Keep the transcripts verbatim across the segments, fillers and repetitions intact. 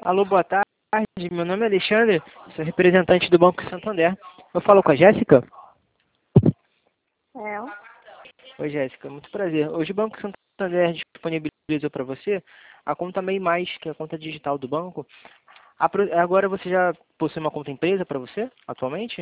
Alô, boa tarde. Meu nome é Alexandre, sou representante do Banco Santander. Eu falo com a Jéssica? É. Oi, Jéssica, muito prazer. Hoje o Banco Santander disponibilizou para você a conta MEI Mais, que é a conta digital do banco. Apro- Agora você já possui uma conta empresa para você, atualmente?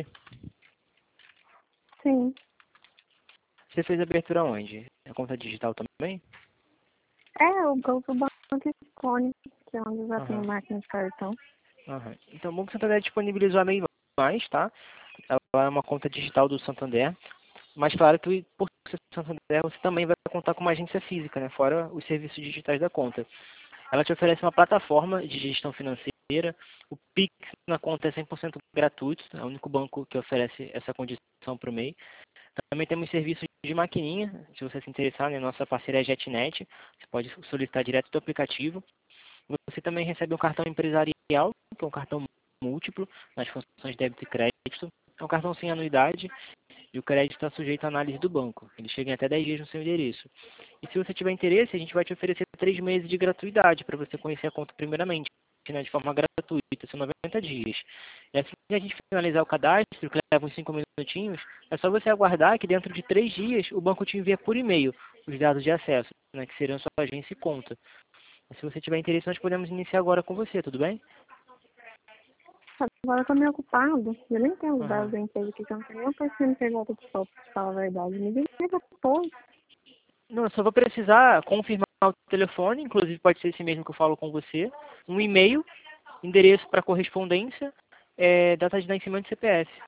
Sim. Você fez a abertura onde? A conta digital também? É, o Banco Banco Scone, que é onde eu já tenho Aham, máquina de cartão. aham. Então o Banco Santander disponibilizou a MEI Mais, tá? Ela é uma conta digital do Santander. Mas claro que por ser Santander você também vai contar com uma agência física, né? Fora os serviços digitais da conta. Ela te oferece uma plataforma de gestão financeira. O Pix na conta é cem por cento gratuito. É o único banco que oferece essa condição para o MEI. Também temos serviços de maquininha. Se você se interessar, né? Nossa parceira é a JetNet. Você pode solicitar direto do aplicativo. Você também recebe um cartão empresarial, que é um cartão múltiplo nas funções de débito e crédito. É um cartão sem anuidade e o crédito está sujeito à análise do banco. Ele chega em até dez dias no seu endereço. E se você tiver interesse, a gente vai te oferecer três meses de gratuidade para você conhecer a conta primeiramente, né, de forma gratuita, são noventa dias. E assim que a gente finalizar o cadastro, que leva uns cinco minutinhos, é só você aguardar que dentro de três dias o banco te envia por e-mail os dados de acesso, né, que serão sua agência e conta. Se você tiver interesse, nós podemos iniciar agora com você, tudo bem? Agora eu tô meio ocupado. Eu nem tenho os dados Aham. da empresa aqui, que eu não tenho nem o perfil P J de foto, pra falar a verdade. Me liga depois. Não, eu só vou precisar confirmar o telefone, inclusive pode ser esse mesmo que eu falo com você, um e-mail, endereço para correspondência, é, data de nascimento e C P F.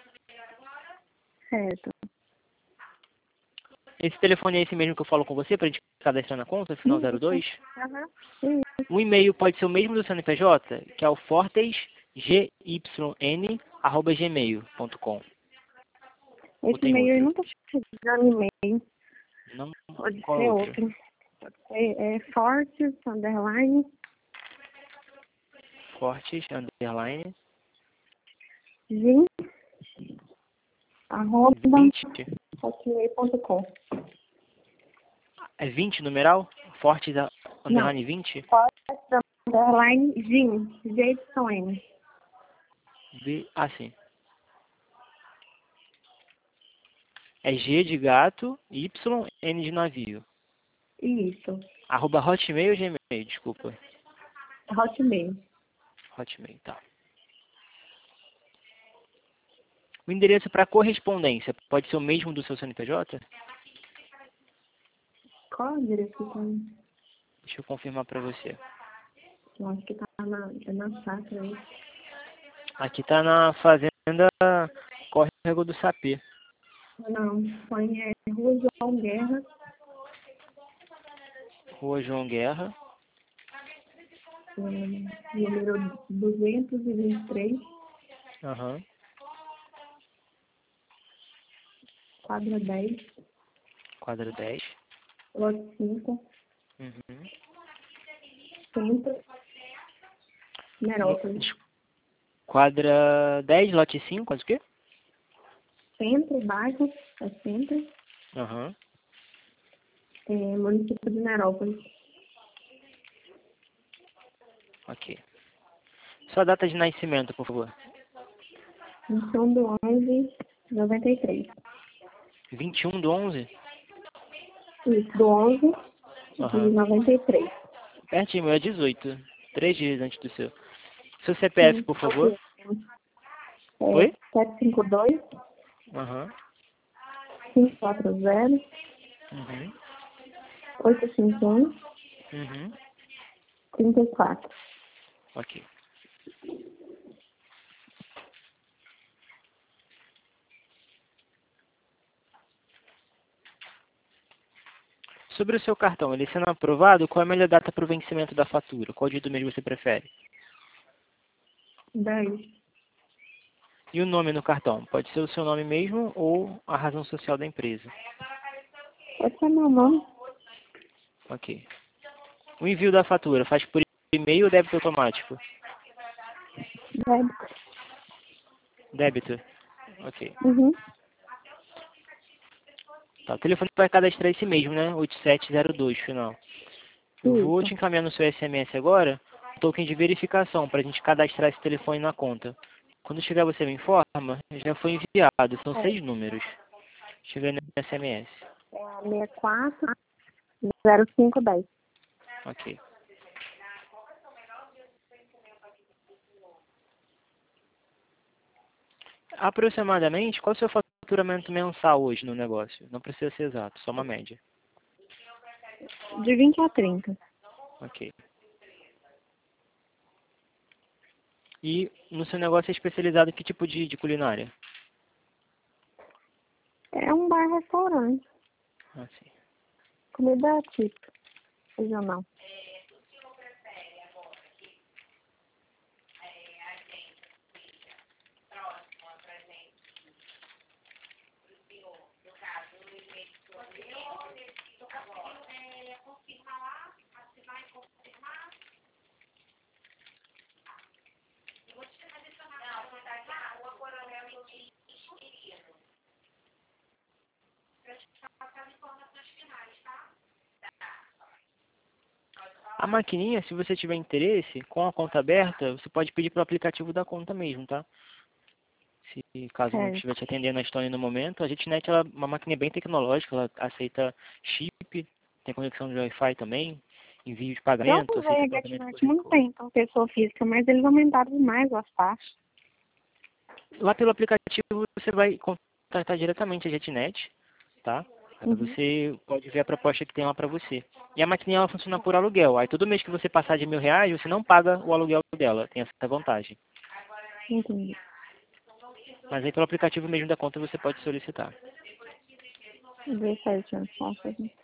Certo. Esse telefone é esse mesmo que eu falo com você para a gente cadastrar na conta, final zero Isso. dois. Aham. Isso. O e-mail pode ser o mesmo do C N P J, que é o fortesgyn arroba gmail ponto com. Ou Esse tem e-mail aí outro? não tá chegando e-mail. Não, Pode qual ser outro? outro. Pode ser é, fortes, underline, Fortes, underline, gin, arroba, vinte. hotmail ponto com. É vinte numeral? Fortes, Não. underline vinte? Fortes, underline, gin, G Y N. B, ah, sim. É G de gato, Y, N de navio. Isso. Arroba Hotmail ou Gmail, desculpa. Hotmail. Hotmail, tá. O endereço para correspondência pode ser o mesmo do seu C N P J? Qual a direção? Deixa eu confirmar para você. Eu acho que tá na, é na chácara aí. Aqui tá na fazenda Córrego do Sapê. Não, põe é, Rua João Guerra, Rua João Guerra. hum, número duzentos e vinte e três, Aham. quadra dez, Quadra dez. lote cinco, Uhum. centro, No- Merópolis. des- quadra dez, lote cinco, quase o quê? Centro, bairro, é centro, Aham. é, município de Merópolis. Ok. Sua data de nascimento, por favor. vinte e um do onze, noventa e três. vinte e um do onze? Isso, do onze de Aham. noventa e três. Pertinho, meu é dezoito. Três dias antes do seu. Seu C P F, Sim, por favor. ok. É Oi? sete cinco dois, Aham. cinco quatro zero, Uhum. oito cinco um, Uhum. trinta e quatro. Ok. Sobre o seu cartão, ele sendo aprovado, qual é a melhor data para o vencimento da fatura? Qual dia do mês você prefere? dez. E o nome no cartão? Pode ser o seu nome mesmo ou a razão social da empresa. Pode ser meu nome? Ok. O envio da fatura faz por e-mail ou débito automático? Débito. Débito. Ok. Uhum. Tá, o telefone vai cadastrar esse mesmo, né? oito sete zero dois, final. Eu vou Isso. te encaminhar no seu S M S agora token de verificação para a gente cadastrar esse telefone na conta. Quando chegar você me informa, já foi enviado, são É, seis números. Chega no S M S. é a seis quatro zero cinco um zero. Ok. Aproximadamente, qual é o seu faturamento mensal hoje no negócio? Não precisa ser exato, só uma média. De vinte a trinta. Ok. E no seu negócio é especializado em que tipo de, de culinária? É um bar-restaurante. Ah, sim. Comida típica, regional. A maquininha, se você tiver interesse, com a conta aberta, você pode pedir para o aplicativo da conta mesmo, tá? Se caso não estiver Certo. te atendendo a Estônia no momento, a JetNet ela é uma maquininha bem tecnológica, ela aceita chip, tem conexão de Wi-Fi também, envio de Já pagamento, usei aceita a pagamento por GetNet muito Recode. tempo, pessoa física, mas eles aumentaram demais as taxas. Lá pelo aplicativo você vai contratar diretamente a JetNet, tá? Uhum. Você pode ver a proposta que tem lá para você. E a maquininha ela funciona por aluguel. Aí todo mês que você passar de mil reais, você não paga o aluguel dela. Tem essa vantagem. Entendi. Mas aí pelo aplicativo mesmo da conta você pode solicitar. Vê certinho as taxas, né?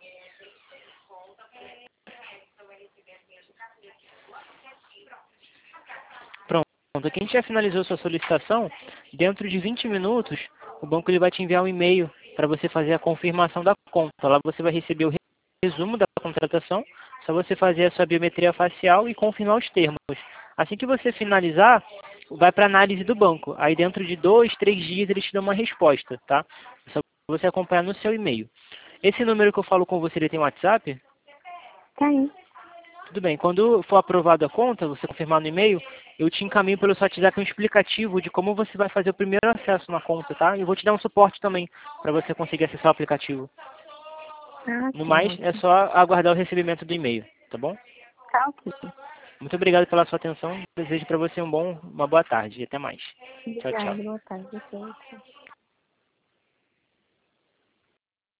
Pronto. Aqui a gente já finalizou sua solicitação. Dentro de vinte minutos, o banco ele vai te enviar um e-mail para você fazer a confirmação da conta. Lá você vai receber o resumo da contratação. Só você fazer a sua biometria facial e confirmar os termos. Assim que você finalizar, vai para análise do banco. Aí dentro de dois, três dias eles te dão uma resposta, tá? É só você acompanhar no seu e-mail. Esse número que eu falo com você, ele tem WhatsApp? Tá aí. Tudo bem. Quando for aprovada a conta, você confirmar no e-mail, eu te encaminho pelo seu WhatsApp um explicativo de como você vai fazer o primeiro acesso na conta, tá? E eu vou te dar um suporte também para você conseguir acessar o aplicativo. Ah, No sim, mais, é ótimo. só aguardar o recebimento do e-mail, tá bom? Tá ok. Muito obrigado pela sua atenção. Desejo para você um bom, uma boa tarde e até mais. Tchau, Obrigada, tchau. boa tarde. Tchau.